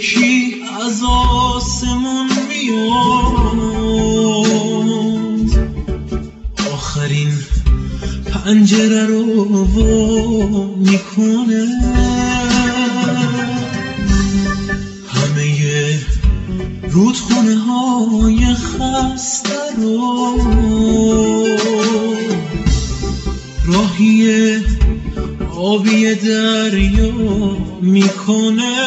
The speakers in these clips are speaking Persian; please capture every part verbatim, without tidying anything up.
یکی از آسمون میاد، آخرین پنجره رو وا میکنه، همه رودخونه های خسته رو راهی آبی دریا میکنه.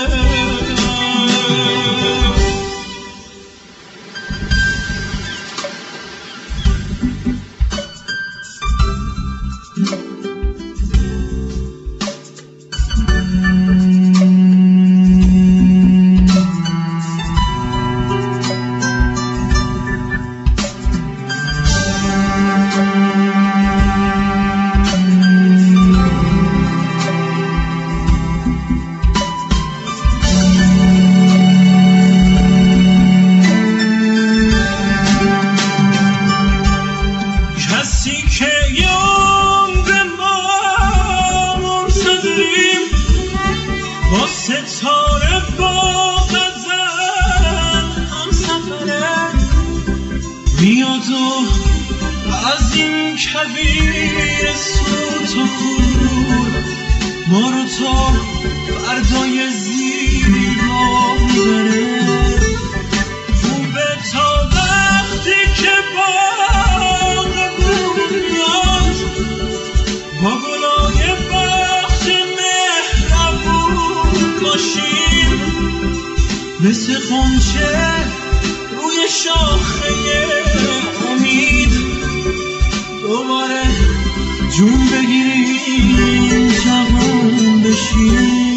میاد و از این کبیر سوت و کور ما رو تا فردای زیبا میبره. خوبه تا وقتی که باغ میاد با گلای بخت مهربون باشیم، مثل خونچه روی شاخه امید دوباره جون بگیریم، جوان بشیم.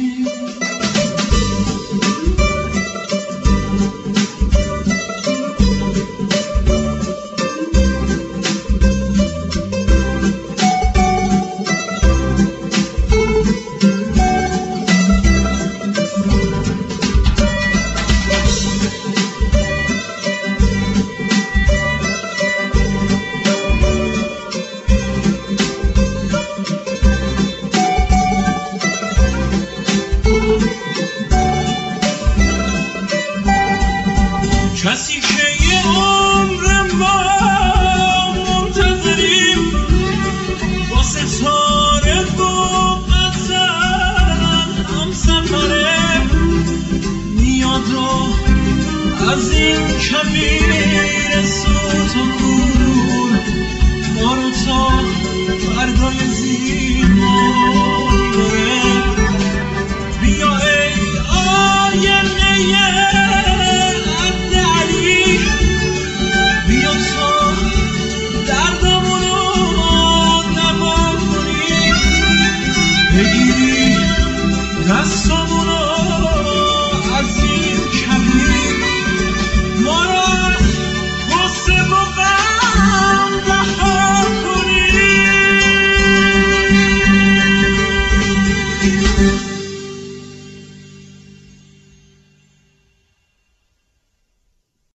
کسی که یه عمر ما منتظریم با ستاره و غزل هم سفره، میاد و از این کبیر سوت و کور ما رو تا فردای زیبا میبره. بیا ای آینه